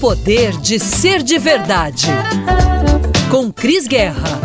poder de ser de verdade. Com Cris Guerra.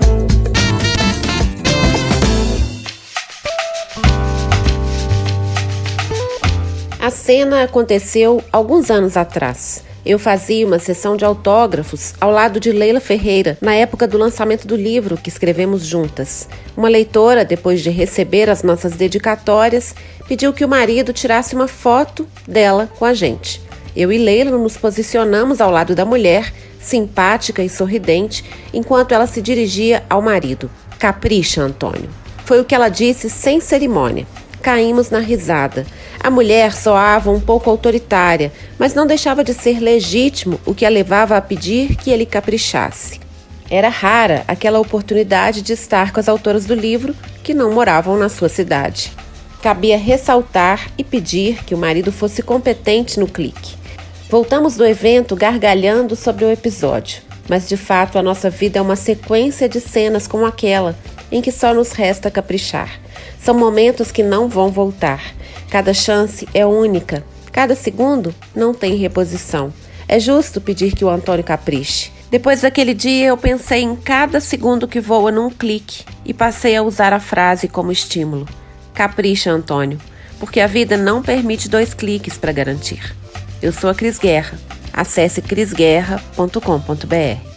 A cena aconteceu alguns anos atrás. Eu fazia uma sessão de autógrafos ao lado de Leila Ferreira, na época do lançamento do livro que escrevemos juntas. Uma leitora, depois de receber as nossas dedicatórias, pediu que o marido tirasse uma foto dela com a gente. Eu e Leila nos posicionamos ao lado da mulher, simpática e sorridente, enquanto ela se dirigia ao marido. "Capricha, Antônio." Foi o que ela disse sem cerimônia. Caímos na risada. A mulher soava um pouco autoritária, mas não deixava de ser legítimo o que a levava a pedir que ele caprichasse. Era rara aquela oportunidade de estar com as autoras do livro que não moravam na sua cidade. Cabia ressaltar e pedir que o marido fosse competente no clique. Voltamos do evento gargalhando sobre o episódio, mas de fato a nossa vida é uma sequência de cenas como aquela, em que só nos resta caprichar. São momentos que não vão voltar. Cada chance é única. Cada segundo não tem reposição. É justo pedir que o Antônio capriche. Depois daquele dia, eu pensei em cada segundo que voa num clique e passei a usar a frase como estímulo. Capricha, Antônio, porque a vida não permite 2 cliques para garantir. Eu sou a Cris Guerra. Acesse crisguerra.com.br.